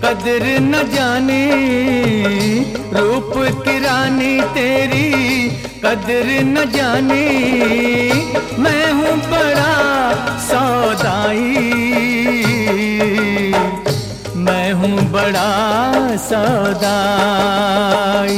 कदर न जाने, रूप की रानी तेरी कदर न जाने। मैं हूँ बड़ा सौदाई, मैं हूँ बड़ा सौदाई।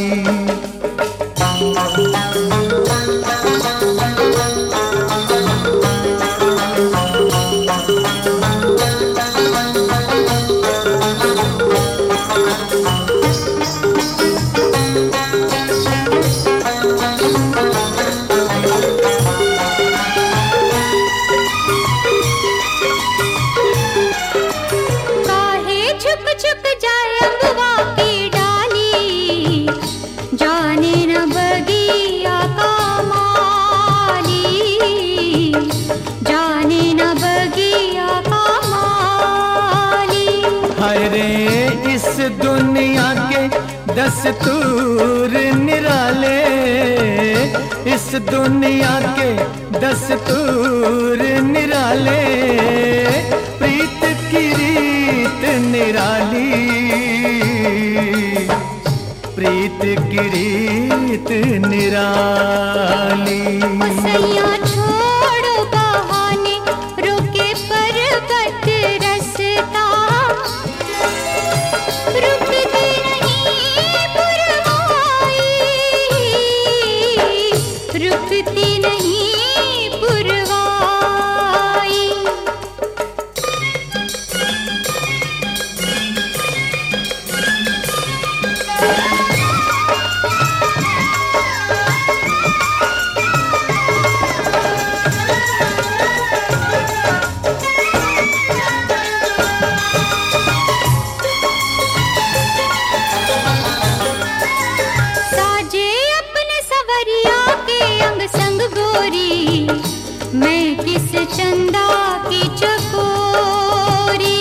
इस दुनिया के दस्तूर निराले, इस दुनिया के दस्तूर निराले। प्रीत की रीत निराली, प्रीत की रीत निराली। छोड़ो बहाने, रुके पर्वत रसता, रुकती नहीं पुरवाई, रुकती नहीं पुरवाई। मैं किस चंदा की चकोरी,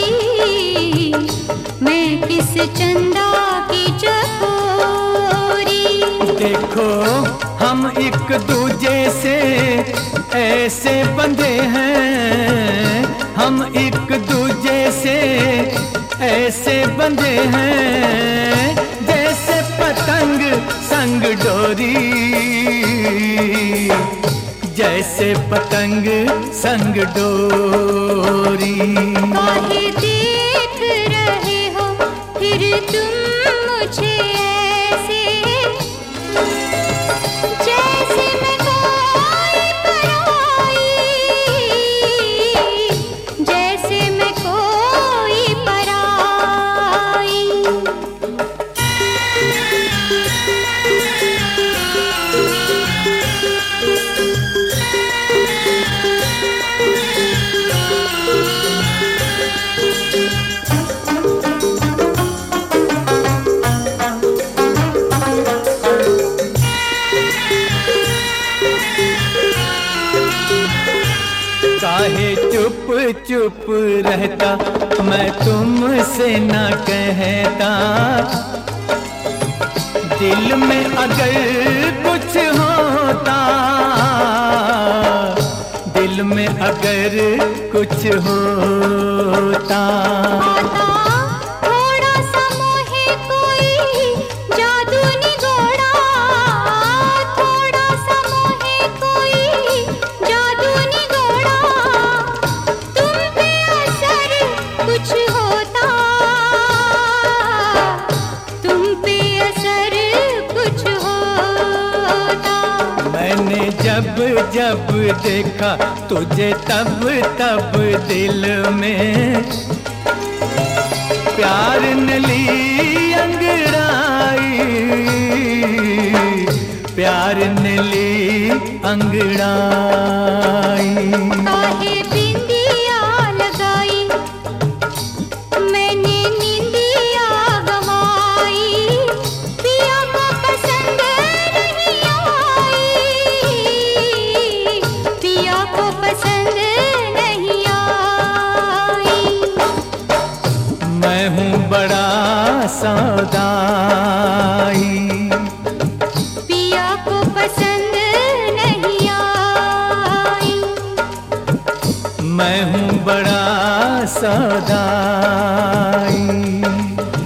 मैं किस चंदा की चकोरी। देखो हम एक दूजे से ऐसे बंधे हैं, हम एक दूजे से ऐसे बंधे हैं, जैसे पतंग संग डोरी, जैसे पतंग संग डोरी। काहे देख रहे हो फिर तुम मुझे ऐसे, जैसे मैं कोई पराई, जैसे मैं कोई पराई। काहे चुप चुप रहता, मैं तुमसे न कहता। दिल में अगर कुछ होता, दिल में अगर कुछ होता। थोड़ा सा मोहे कोई जादू निगोड़ा, थोड़ा सा मोहे कोई जादू निगोड़ा। तुम पे असर कुछ होता, तुम पे असर कुछ होता। मैंने जब जब देखा तुझे तब तब दिल में प्यार न ली अंगड़ाई, प्यार न ली अंगड़ाई। काहे बिंदिया लगाई, मैंने नींदिया गवाई। पिया को पसंद नहीं आई, पिया को पसंद नहीं आई। मैं हूँ बड़ा सौदाई, पिया को पसंद नहीं आई। मैं हूँ बड़ा सौदाई।